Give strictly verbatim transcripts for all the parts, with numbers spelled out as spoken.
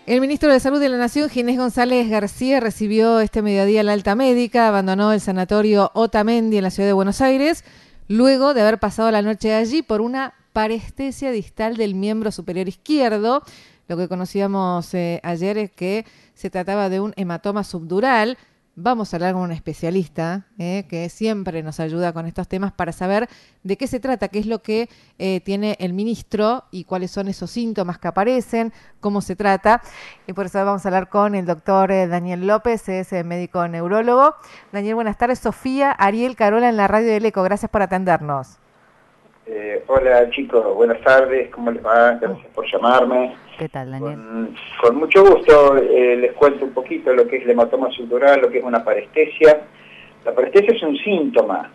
El ministro de Salud de la Nación, Ginés González García, recibió este mediodía la alta médica, abandonó el sanatorio Otamendi en la ciudad de Buenos Aires, luego de haber pasado la noche allí por una parestesia distal del miembro superior izquierdo. Lo que conocíamos eh, ayer es que se trataba de un hematoma subdural. Vamos a hablar con un especialista eh, que siempre nos ayuda con estos temas para saber de qué se trata, qué es lo que eh, tiene el ministro y cuáles son esos síntomas que aparecen, cómo se trata. Y por eso vamos a hablar con el doctor eh, Daniel López, es eh, médico neurólogo. Daniel, buenas tardes. Sofía, Ariel, Carola en la radio del Eco. Gracias por atendernos. Eh, hola chicos, buenas tardes, ¿cómo les va? Gracias por llamarme. ¿Qué tal, Daniel? Con, con mucho gusto eh, les cuento un poquito lo que es el hematoma subdural, lo que es una parestesia. La parestesia es un síntoma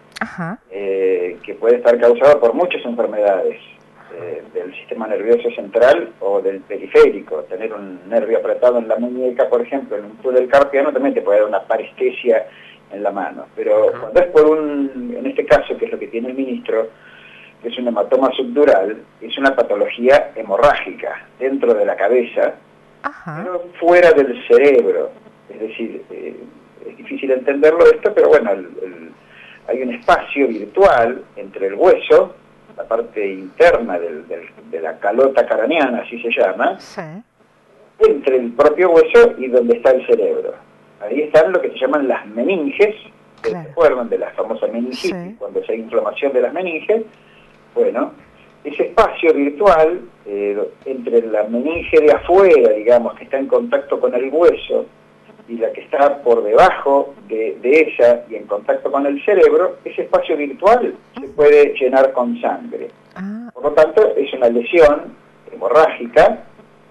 eh, que puede estar causado por muchas enfermedades eh, del sistema nervioso central o del periférico. Tener un nervio apretado en la muñeca, por ejemplo, en un túnel del carpiano, también te puede dar una parestesia en la mano. Pero uh-huh. cuando es por un, en este caso, que es lo que tiene el ministro, que es un hematoma subdural, es una patología hemorrágica dentro de la cabeza, Ajá. pero fuera del cerebro. Es decir, eh, es difícil entenderlo esto, pero bueno, el, el, hay un espacio virtual entre el hueso, la parte interna del, del, de la calota craneana, así se llama, sí. entre el propio hueso y donde está el cerebro. Ahí están lo que se llaman las meninges, que claro. se acuerdan de la famosa meningitis, sí. cuando hay inflamación de las meninges. Bueno, ese espacio virtual eh, entre la meninge de afuera, digamos, que está en contacto con el hueso, y la que está por debajo de, de ella y en contacto con el cerebro, ese espacio virtual se puede llenar con sangre. Por lo tanto, es una lesión hemorrágica,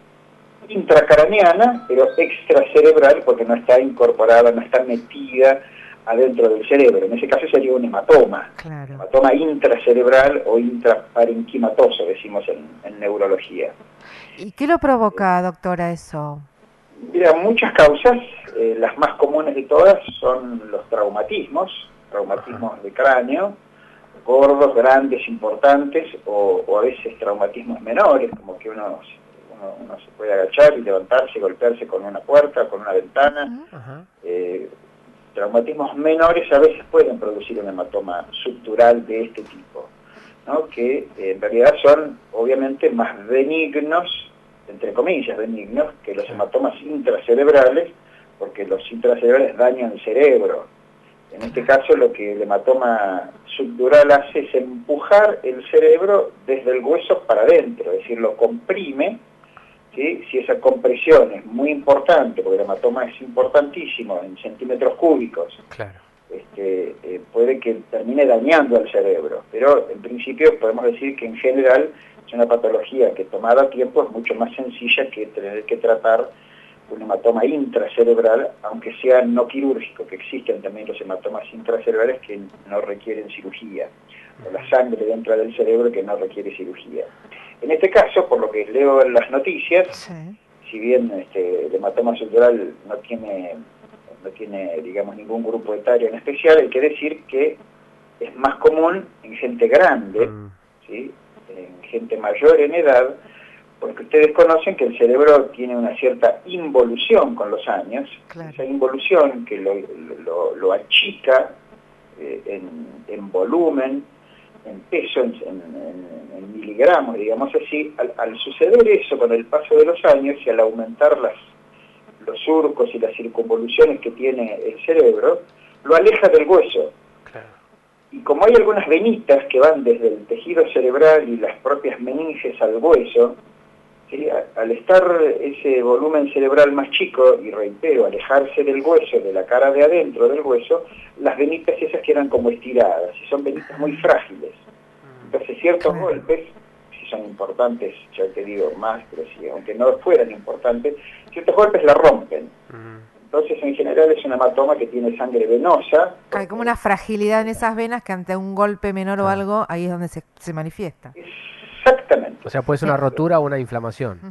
intracraneana, pero extracerebral, porque no está incorporada, no está metida adentro del cerebro. En ese caso sería un hematoma, claro. hematoma intracerebral o intraparenquimatoso, decimos en, en neurología. ¿Y qué lo provoca, doctora, eso? Mira, muchas causas, eh, las más comunes de todas son los traumatismos, traumatismos Ajá. de cráneo, gordos, grandes, importantes, o, o a veces traumatismos menores, como que uno, uno, uno se puede agachar y levantarse, golpearse con una puerta, con una ventana. Ajá. Eh, Traumatismos menores a veces pueden producir un hematoma subdural de este tipo, ¿no? que eh, en realidad son obviamente más benignos, entre comillas benignos, que los hematomas intracerebrales, porque los intracerebrales dañan el cerebro. En este caso lo que el hematoma subdural hace es empujar el cerebro desde el hueso para adentro, es decir, lo comprime. ¿Sí? Si esa compresión es muy importante, porque el hematoma es importantísimo en centímetros cúbicos, claro. este, eh, puede que termine dañando al cerebro, pero en principio podemos decir que en general es una patología que tomada a tiempo es mucho más sencilla que tener que tratar un hematoma intracerebral, aunque sea no quirúrgico, que existen también los hematomas intracerebrales que no requieren cirugía, o la sangre dentro del cerebro que no requiere cirugía. En este caso, por lo que leo en las noticias, sí. si bien este, el hematoma subdural no tiene, no tiene, digamos, ningún grupo etario en especial, hay que decir que es más común en gente grande, mm. ¿sí? en gente mayor en edad, porque ustedes conocen que el cerebro tiene una cierta involución con los años, claro. esa involución que lo, lo, lo achica eh, en, en volumen, en peso, en, en, en miligramos, digamos así. Al, al suceder eso con el paso de los años y al aumentar las, los surcos y las circunvoluciones que tiene el cerebro, lo aleja del hueso. Claro. Y como hay algunas venitas que van desde el tejido cerebral y las propias meninges al hueso, ¿sí? al estar ese volumen cerebral más chico, y reitero, alejarse del hueso, de la cara de adentro del hueso, las venitas esas quedan como estiradas, y son venitas muy frágiles. Entonces ciertos claro. golpes, si son importantes, ya te digo más, pero si, aunque no fueran importantes, ciertos golpes la rompen. Uh-huh. Entonces en general es un hematoma que tiene sangre venosa. Hay como una fragilidad en esas venas que ante un golpe menor o algo, ahí es donde se, se manifiesta. Exactamente. O sea, puede ser una rotura o una inflamación.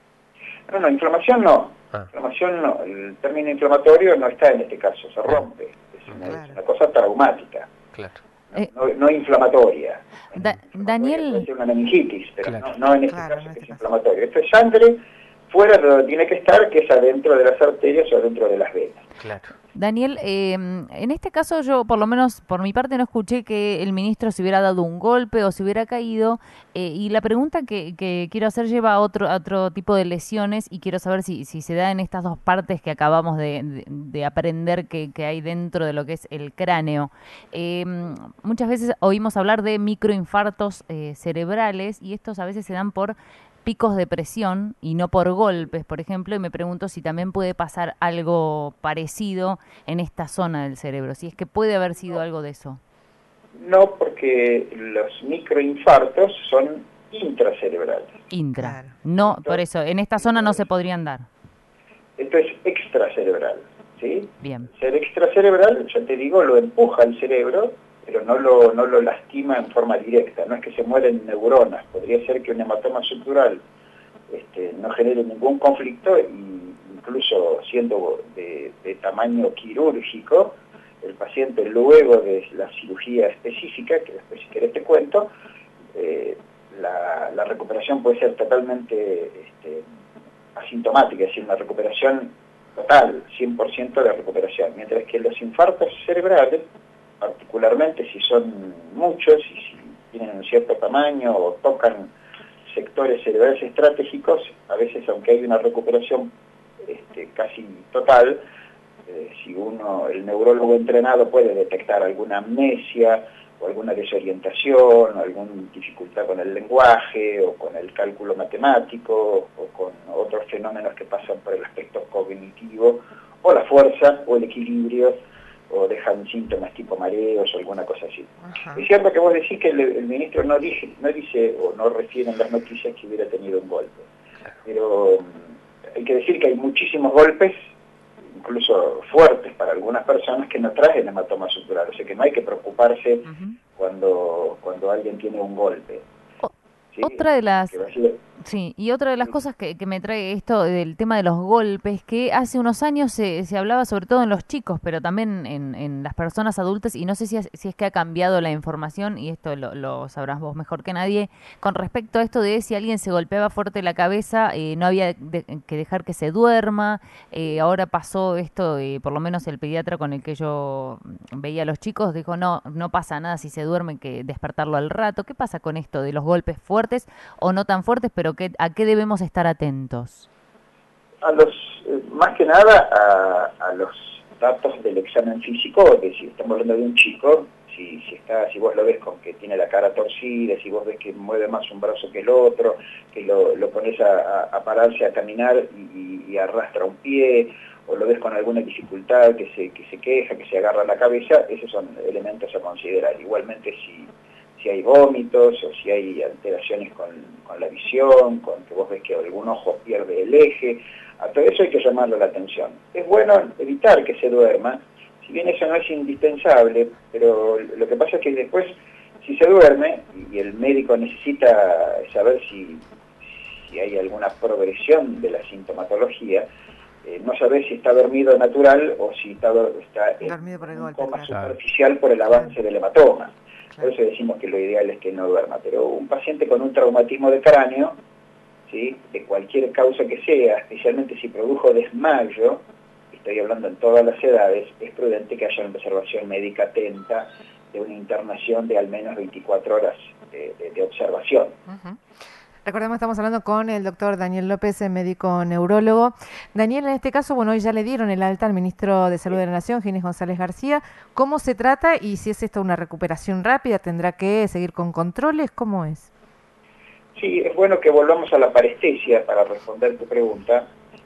No, no, inflamación no. Ah. Inflamación no. El término inflamatorio no está en este caso, se rompe. Es una, claro. es una cosa traumática. Claro. No, eh, no, no inflamatoria. Da, Daniel... Puede ser una meningitis, pero claro. no, no en este claro, caso en este que es caso. inflamatorio. Esto es sangre fuera de donde tiene que estar, que es adentro de las arterias o adentro de las venas. Claro. Daniel, eh, en este caso yo por lo menos por mi parte no escuché que el ministro se hubiera dado un golpe o se hubiera caído, eh, y la pregunta que, que quiero hacer lleva a otro, a otro tipo de lesiones y quiero saber si, si se da en estas dos partes que acabamos de, de, de aprender que, que hay dentro de lo que es el cráneo. Eh, muchas veces oímos hablar de microinfartos eh, cerebrales y estos a veces se dan por picos de presión y no por golpes, por ejemplo, y me pregunto si también puede pasar algo parecido en esta zona del cerebro, si es que puede haber sido No. algo de eso. No, porque los microinfartos son intracerebrales. Intra. Claro. No, Esto- por eso, en esta zona no se podrían dar. Esto es extracerebral, ¿sí? Bien. Ser extracerebral, ya te digo, lo empuja al cerebro, pero no lo, no lo lastima en forma directa, no es que se mueren neuronas, podría ser que un hematoma subdural este, no genere ningún conflicto e incluso siendo de, de tamaño quirúrgico, el paciente luego de la cirugía específica, que después si querés te cuento, eh, la, la recuperación puede ser totalmente este, asintomática, es decir, una recuperación total, cien por ciento de recuperación, mientras que los infartos cerebrales, particularmente si son muchos y si tienen un cierto tamaño o tocan sectores cerebrales estratégicos, a veces aunque hay una recuperación este, casi total, eh, si uno, el neurólogo entrenado puede detectar alguna amnesia o alguna desorientación, o alguna dificultad con el lenguaje o con el cálculo matemático o con otros fenómenos que pasan por el aspecto cognitivo o la fuerza o el equilibrio, o dejan síntomas tipo mareos o alguna cosa así. Ajá. Es cierto que vos decís que el, el ministro no dice, no dice o no refiere en las noticias que hubiera tenido un golpe, pero um, hay que decir que hay muchísimos golpes, incluso fuertes para algunas personas, que no traen hematoma subdural, o sea que no hay que preocuparse uh-huh. cuando, cuando alguien tiene un golpe. ¿Sí? Otra de las... Sí, y otra de las cosas que, que me trae esto del tema de los golpes, que hace unos años se, se hablaba sobre todo en los chicos, pero también en, en las personas adultas, y no sé si es, si es que ha cambiado la información, y esto lo, lo sabrás vos mejor que nadie, con respecto a esto de si alguien se golpeaba fuerte la cabeza, eh, no había de, que dejar que se duerma, eh, ahora pasó esto, eh, por lo menos el pediatra con el que yo veía a los chicos, dijo no, no pasa nada si se duerme, que despertarlo al rato. ¿Qué pasa con esto de los golpes fuertes o no tan fuertes, pero que, a qué debemos estar atentos? A los, eh, más que nada a, a los datos del examen físico, que si estamos hablando de un chico, si, si está, si vos lo ves con que tiene la cara torcida, si vos ves que mueve más un brazo que el otro, que lo, lo pones a, a, a pararse a caminar y, y, y arrastra un pie, o lo ves con alguna dificultad, que se, que se queja, que se agarra la cabeza, esos son elementos a considerar. Igualmente si si hay vómitos o si hay alteraciones con, con la visión, con que vos ves que algún ojo pierde el eje, a todo eso hay que llamarle la atención. Es bueno evitar que se duerma, si bien eso no es indispensable, pero lo que pasa es que después, si se duerme y el médico necesita saber si, si hay alguna progresión de la sintomatología, eh, no saber si está dormido natural o si está, está en por el un golpe, coma claro. superficial por el avance del hematoma. Por eso decimos que lo ideal es que no duerma, pero un paciente con un traumatismo de cráneo, ¿sí?, de cualquier causa que sea, especialmente si produjo desmayo, estoy hablando en todas las edades, es prudente que haya una observación médica atenta de una internación de al menos veinticuatro horas de, de, de observación. Uh-huh. Recordemos, estamos hablando con el doctor Daniel López, médico neurólogo. Daniel, en este caso, bueno, hoy ya le dieron el alta al ministro de Salud de la Nación, Ginés González García. ¿Cómo se trata y si es esto una recuperación rápida? ¿Tendrá que seguir con controles? ¿Cómo es? Sí, es bueno que volvamos a la parestesia para responder tu pregunta,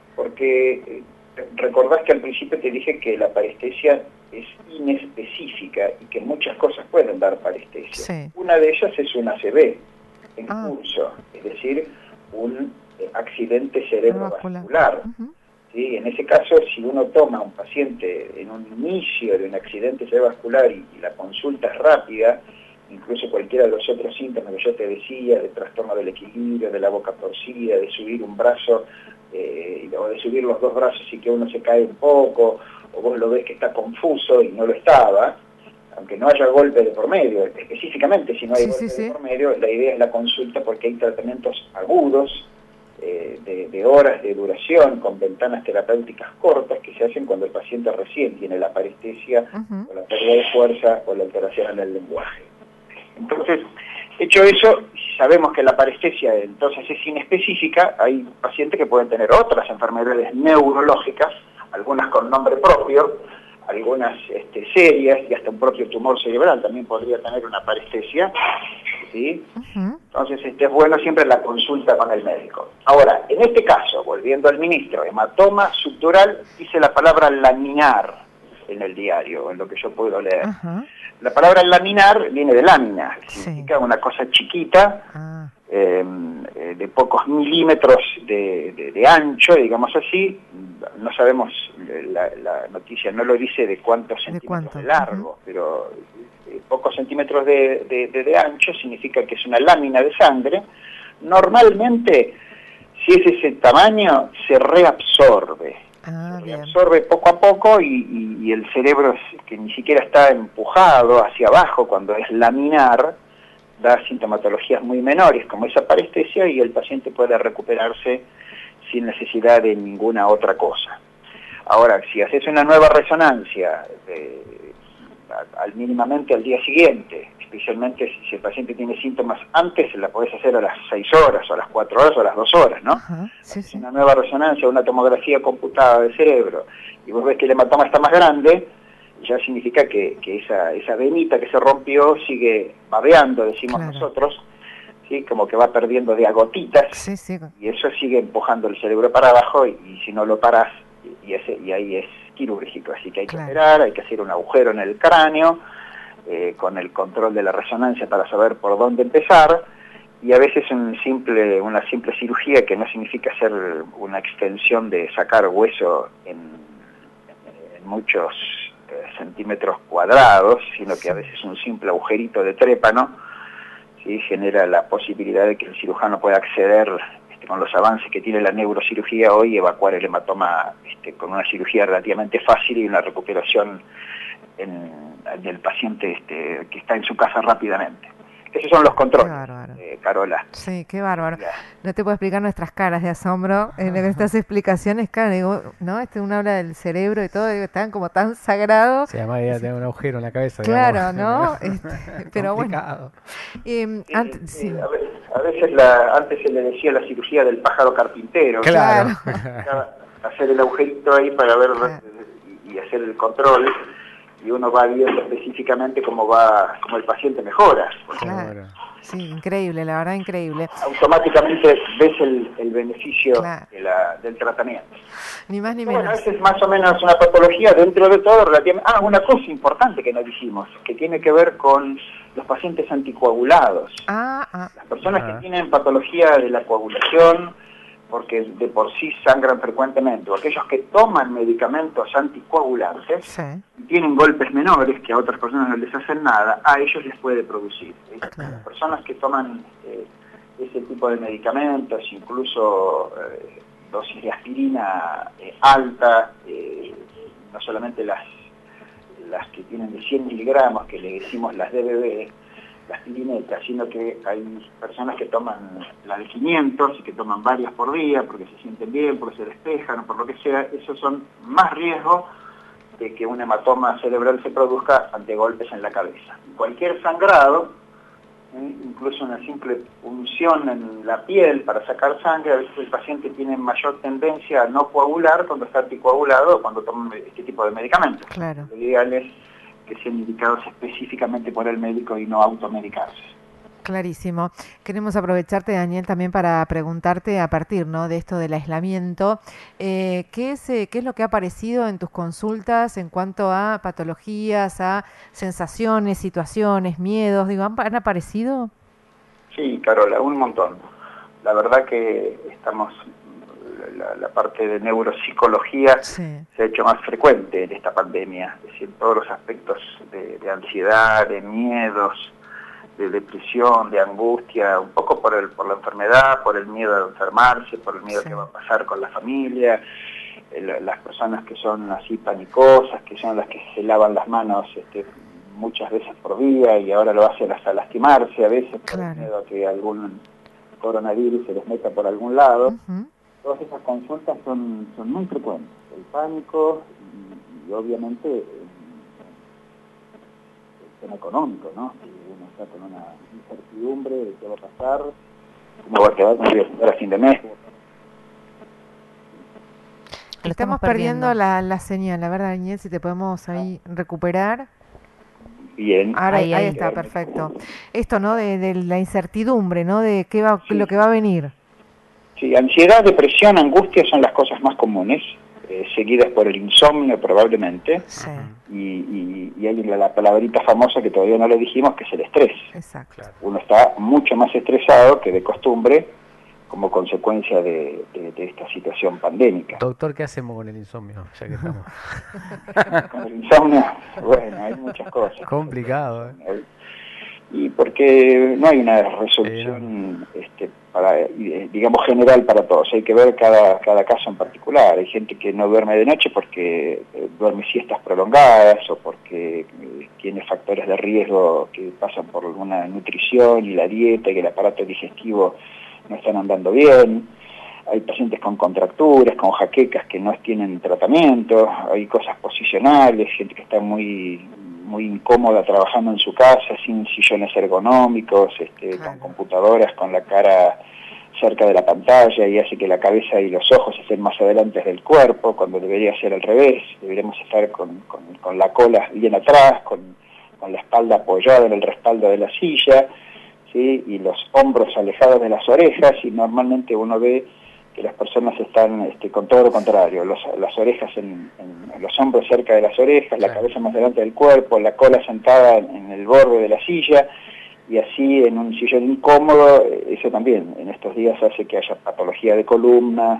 porque recordás que al principio te dije que la parestesia es inespecífica y que muchas cosas pueden dar parestesia. Sí. Una de ellas es un A C V en ah. curso, es decir, un eh, accidente cerebrovascular. Uh-huh. ¿Sí? En ese caso, si uno toma a un paciente en un inicio de un accidente cerebrovascular y, y la consulta es rápida, incluso cualquiera de los otros síntomas que yo te decía, de trastorno del equilibrio, de la boca torcida, de subir un brazo, eh, o de subir los dos brazos y que uno se cae un poco, o vos lo ves que está confuso y no lo estaba, aunque no haya golpe de por medio, específicamente si no hay sí, golpe sí, de sí. por medio, la idea es la consulta porque hay tratamientos agudos eh, de, de horas de duración con ventanas terapéuticas cortas que se hacen cuando el paciente recién tiene la parestesia, uh-huh, o la pérdida de fuerza o la alteración en el lenguaje. Entonces, hecho eso, sabemos que la parestesia entonces es inespecífica. Hay pacientes que pueden tener otras enfermedades neurológicas, algunas con nombre propio, algunas este, serias, y hasta un propio tumor cerebral también podría tener una parestesia, ¿sí? Uh-huh. Entonces este, es bueno siempre la consulta con el médico. Ahora, en este caso, volviendo al ministro, hematoma subdural, dice la palabra laminar en el diario, en lo que yo puedo leer. Uh-huh. La palabra laminar viene de lámina, que sí, significa una cosa chiquita, ah. eh, de pocos milímetros de, de, de ancho, digamos así. No sabemos, la, la noticia no lo dice de cuántos centímetros de, cuánto? de largo, uh-huh, pero eh, pocos centímetros de, de, de, de ancho significa que es una lámina de sangre. Normalmente, si es ese tamaño, se reabsorbe. Ah, se absorbe poco a poco y, y, y el cerebro, que ni siquiera está empujado hacia abajo cuando es laminar, da sintomatologías muy menores como esa parestesia, y el paciente puede recuperarse sin necesidad de ninguna otra cosa. Ahora, si haces una nueva resonancia eh, al mínimamente al día siguiente, especialmente si, si el paciente tiene síntomas antes, la podés hacer a las seis horas, o a las cuatro horas, o a las dos horas, ¿no? Uh-huh, sí, sí. Una nueva resonancia, una tomografía computada del cerebro, y vos ves que el hematoma está más grande, ya significa que, que esa, esa venita que se rompió sigue babeando, decimos claro. nosotros, ¿sí? Como que va perdiendo de a gotitas, sí, sí. y eso sigue empujando el cerebro para abajo, y, y si no lo parás, y, ese, y ahí es quirúrgico, así que hay claro. que operar, hay que hacer un agujero en el cráneo, eh, con el control de la resonancia para saber por dónde empezar, y a veces un simple, una simple cirugía, que no significa hacer una extensión de sacar hueso en, en muchos eh, centímetros cuadrados, sino que a veces un simple agujerito de trépano, ¿sí? genera la posibilidad de que el cirujano pueda acceder, este, con los avances que tiene la neurocirugía hoy, evacuar el hematoma este, con una cirugía relativamente fácil y una recuperación en, en el paciente este, que está en su casa rápidamente. Esos son los controles, eh, Carola. Sí, qué bárbaro. No te puedo explicar nuestras caras de asombro en estas explicaciones. Claro, digo, ¿no? Este uno habla del cerebro y todo, digo, están como tan sagrados. Sí, además ya tiene un agujero en la cabeza. Claro, digamos. ¿no? Este, pero bueno. Eh, sí, antes, sí. A veces, a veces la, antes se le decía la cirugía del pájaro carpintero. Claro. Hacer el agujerito ahí para ver claro. y, y hacer el control. Y uno va viendo específicamente cómo va, cómo el paciente mejora. Claro. Sí, increíble, la verdad increíble. Automáticamente ves el, el beneficio claro. de la, del tratamiento. Ni más ni bueno, menos. Esa es más o menos una patología dentro de todo relativamente... Ah, una cosa importante que no dijimos, que tiene que ver con los pacientes anticoagulados. Ah, ah. Las personas ah. que tienen patología de la coagulación, porque de por sí sangran frecuentemente, o aquellos que toman medicamentos anticoagulantes, sí. y tienen golpes menores que a otras personas no les hacen nada, a ellos les puede producir. Claro. Las personas que toman eh, ese tipo de medicamentos, incluso eh, dosis de aspirina eh, alta, eh, no solamente las, las que tienen de cien miligramos, que le decimos las D B B, las pirinetas, sino que hay personas que toman la de quinientos y que toman varias por día porque se sienten bien, porque se despejan o por lo que sea. Esos son más riesgo de que un hematoma cerebral se produzca ante golpes en la cabeza. Cualquier sangrado, ¿eh? incluso una simple punción en la piel para sacar sangre, a veces el paciente tiene mayor tendencia a no coagular cuando está anticoagulado o cuando toma este tipo de medicamentos. Claro. Lo ideal es que sean indicados específicamente por el médico y no automedicarse. Clarísimo. Queremos aprovecharte, Daniel, también para preguntarte a partir, ¿no?, de esto del aislamiento, eh, ¿qué es, eh, qué es lo que ha aparecido en tus consultas en cuanto a patologías, a sensaciones, situaciones, miedos? Digo, ¿han, han aparecido? Sí, Carola, un montón. La verdad que estamos... La, la parte de neuropsicología sí. se ha hecho más frecuente en esta pandemia, es decir, todos los aspectos de, de ansiedad, de miedos, de depresión, de angustia, un poco por el por la enfermedad, por el miedo a enfermarse, por el miedo sí. que va a pasar con la familia, el, las personas que son así panicosas, que son las que se lavan las manos este, muchas veces por día y ahora lo hacen hasta lastimarse a veces por claro. el miedo a que algún coronavirus se les meta por algún lado. Uh-huh. Todas esas consultas son, son muy frecuentes. El pánico y, y obviamente el, el tema económico, ¿no? Que uno está con una incertidumbre de qué va a pasar, cómo va a quedar con a fin de mes. Estamos, estamos perdiendo, perdiendo la, la señal, la verdad, Daniel, si te podemos ahí recuperar. Bien. Ahora ahí, ahí está, perfecto. Esto, ¿no? De, de la incertidumbre, ¿no? De qué va, sí. lo que va a venir. Sí, ansiedad, depresión, angustia son las cosas más comunes, eh, seguidas por el insomnio probablemente. Sí. Y, y, y hay la, la palabrita famosa que todavía no le dijimos, que es el estrés. Exacto. Uno está mucho más estresado que de costumbre como consecuencia de, de, de esta situación pandémica. Doctor, ¿qué hacemos con el insomnio? Ya que estamos. Con el insomnio, bueno, hay muchas cosas. Complicado, ¿eh? Y porque no hay una resolución, sí, no. este, para, digamos, general para todos. Hay que ver cada, cada caso en particular. Hay gente que no duerme de noche porque eh, duerme siestas prolongadas o porque eh, tiene factores de riesgo que pasan por una nutrición y la dieta y el aparato digestivo no están andando bien. Hay pacientes con contracturas, con jaquecas que no tienen tratamiento. Hay cosas posicionales, gente que está muy muy incómoda trabajando en su casa, sin sillones ergonómicos, este, claro. con computadoras, con la cara cerca de la pantalla, y hace que la cabeza y los ojos estén más adelante del cuerpo, cuando debería ser al revés. Deberíamos estar con, con, con la cola bien atrás, con, con la espalda apoyada en el respaldo de la silla, ¿sí? Y los hombros alejados de las orejas, y normalmente uno ve que las personas están este, con todo lo contrario, los, las orejas en, en los hombros cerca de las orejas, la cabeza más delante del cuerpo, la cola sentada en el borde de la silla, y así en un sillón incómodo. Eso también en estos días hace que haya patología de columna,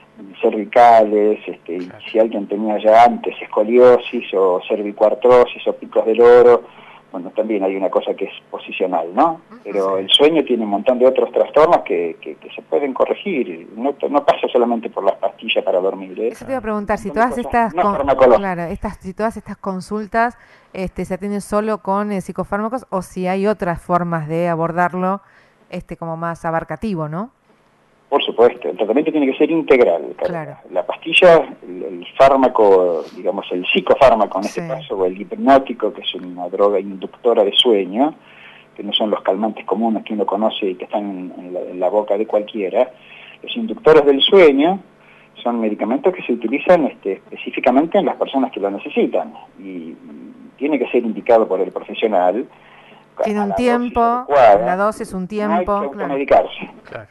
cervicales, este, y si alguien tenía ya antes escoliosis o cervicoartrosis o picos del oro, bueno, también hay una cosa que es posicional, ¿no? Pero el sueño tiene un montón de otros trastornos que, que, que se pueden corregir. No, no pasa solamente por las pastillas para dormir, ¿eh? Eso te iba a preguntar, si todas estas, no con, claro, estas, si todas estas consultas este, se atienden solo con eh, psicofármacos, o si hay otras formas de abordarlo este, como más abarcativo, ¿no? Por supuesto, el tratamiento tiene que ser integral. Claro. La pastilla, el, el fármaco, digamos el psicofármaco en este sí. caso, o el hipnótico, que es una droga inductora de sueño, que no son los calmantes comunes que uno conoce y que están en, en, la, en la boca de cualquiera. Los inductores del sueño son medicamentos que se utilizan este, específicamente en las personas que lo necesitan, y, y tiene que ser indicado por el profesional. Tiene un tiempo, la dosis, un tiempo. No hay que automedicarse. Claro.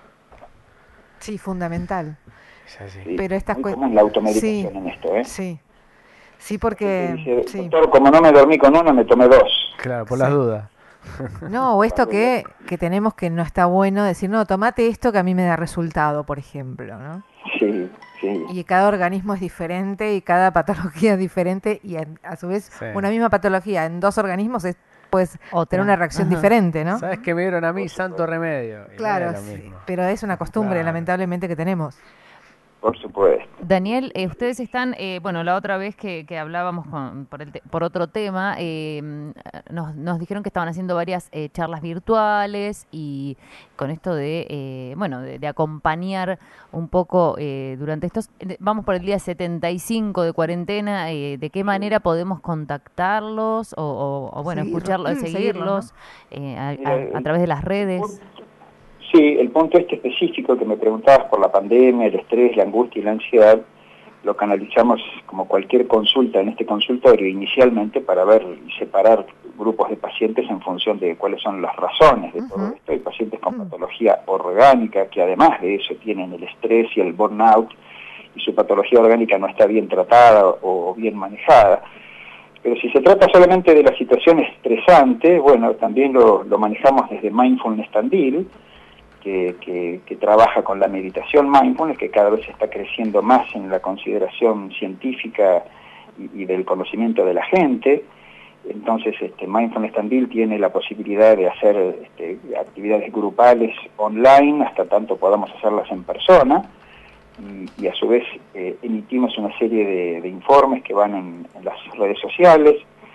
Sí, fundamental. Sí, sí, pero estas muy común la automedicación sí, en esto, ¿eh? Sí, sí, porque... Dice, sí. Doctor, como no me dormí con uno, me tomé dos. Claro, por sí. las dudas. No, o esto que, que tenemos que no está bueno, decir, no, tomate esto que a mí me da resultado, por ejemplo, ¿no? Sí, sí. Y cada organismo es diferente y cada patología es diferente, y a, a su vez sí. una misma patología en dos organismos es pues Otra. tener una reacción Ajá. diferente, ¿no? ¿Sabes qué me dieron a mí? Santo remedio. Y claro, no es sí, pero es una costumbre, claro. lamentablemente, que tenemos. Por supuesto. Daniel, eh, ustedes están, eh, bueno, la otra vez que, que hablábamos con, por, el te, por otro tema, eh, nos, nos dijeron que estaban haciendo varias eh, charlas virtuales, y con esto de, eh, bueno, de, de acompañar un poco eh, durante estos, vamos por el día setenta y cinco de cuarentena, eh, de qué manera podemos contactarlos o, o, o bueno, Seguir, escucharlos, mm, seguirlos, ¿no? eh, a, a, a través de las redes. Sí, el punto este específico que me preguntabas por la pandemia, el estrés, la angustia y la ansiedad, lo canalizamos como cualquier consulta en este consultorio inicialmente para ver y separar grupos de pacientes en función de cuáles son las razones de uh-huh. todo esto. Hay pacientes con uh-huh. patología orgánica que además de eso tienen el estrés y el burnout, y su patología orgánica no está bien tratada o bien manejada. Pero si se trata solamente de la situación estresante, bueno, también lo, lo manejamos desde Mindfulness Tandil, Que, que, que trabaja con la meditación mindfulness, que cada vez está creciendo más en la consideración científica y, y del conocimiento de la gente. Entonces, este, Mindfulness Tandil tiene la posibilidad de hacer este, actividades grupales online, hasta tanto podamos hacerlas en persona, y, y a su vez eh, emitimos una serie de, de informes que van en, en las redes sociales,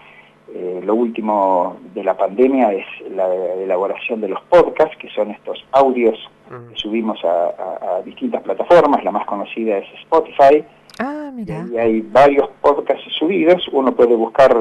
Eh, lo último de la pandemia es la elaboración de los podcasts, que son estos audios que subimos a, a, a distintas plataformas. La más conocida es Spotify. Ah, mira. Y hay varios podcasts subidos. Uno puede buscar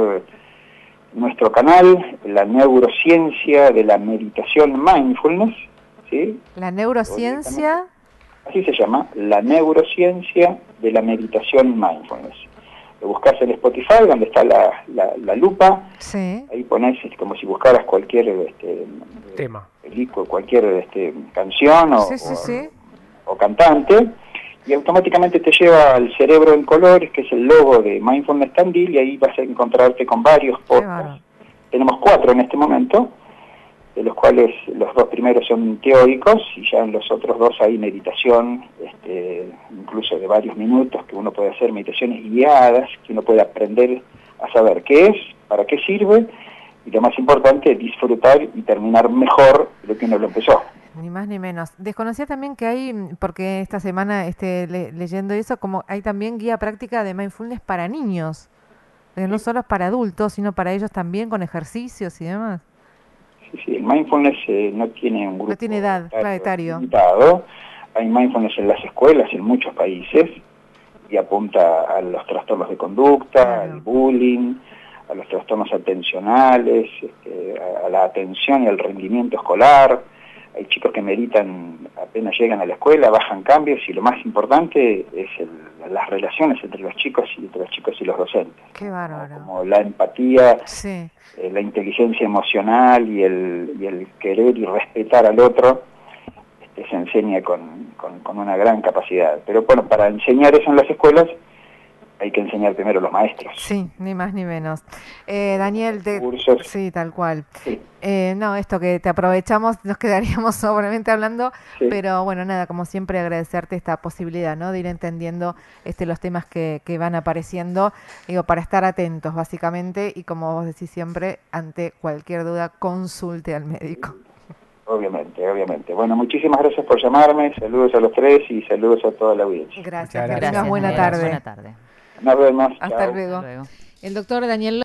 nuestro canal, la neurociencia de la meditación mindfulness, ¿sí? La neurociencia... Así se llama, la neurociencia de la meditación mindfulness. Lo buscas en Spotify, donde está la, la, la lupa. Sí. Ahí pones como si buscaras cualquier este, tema, película, cualquier este, canción o, sí, sí, o, sí. o cantante, y automáticamente te lleva al cerebro en colores, que es el logo de Mindfulness Tandil, y ahí vas a encontrarte con varios podcasts. Tenemos cuatro en este momento, de los cuales los dos primeros son teóricos, y ya en los otros dos hay meditación, este, incluso de varios minutos, que uno puede hacer meditaciones guiadas, que uno puede aprender a saber qué es, para qué sirve, y lo más importante, disfrutar y terminar mejor de lo que uno lo empezó. Ni más ni menos. Desconocía también que hay, porque esta semana este, le, leyendo eso, como hay también guía práctica de mindfulness para niños. Que no solo es para adultos, sino para ellos también, con ejercicios y demás. Sí, sí, el mindfulness eh, no tiene un grupo no tiene edad, etario limitado. Hay mindfulness en las escuelas en muchos países y apunta a los trastornos de conducta, claro, al bullying, a los trastornos atencionales, este, a, a la atención y al rendimiento escolar. Hay chicos que meditan apenas llegan a la escuela, bajan cambios, y lo más importante es el, las relaciones entre los chicos y entre los chicos y los docentes. Qué bárbaro. Como, como la empatía, sí. eh, la inteligencia emocional y el, y el querer y respetar al otro, este, se enseña con, con, con una gran capacidad. Pero bueno, para enseñar eso en las escuelas hay que enseñar primero a los maestros. Sí, ni más ni menos. Eh, Daniel, te... cursos. Sí, tal cual. Sí. Eh, no, esto que te aprovechamos, nos quedaríamos sobremente hablando, sí. pero bueno, nada, como siempre agradecerte esta posibilidad, ¿no? De ir entendiendo este, los temas que, que van apareciendo, digo, para estar atentos básicamente, y como vos decís siempre, ante cualquier duda, consulte al médico. Obviamente, obviamente. Bueno, muchísimas gracias por llamarme, saludos a los tres y saludos a toda la audiencia. Gracias, gracias. Buena tarde. Buena tarde. Nos vemos. Hasta Chao. luego. Hasta luego. El doctor Daniel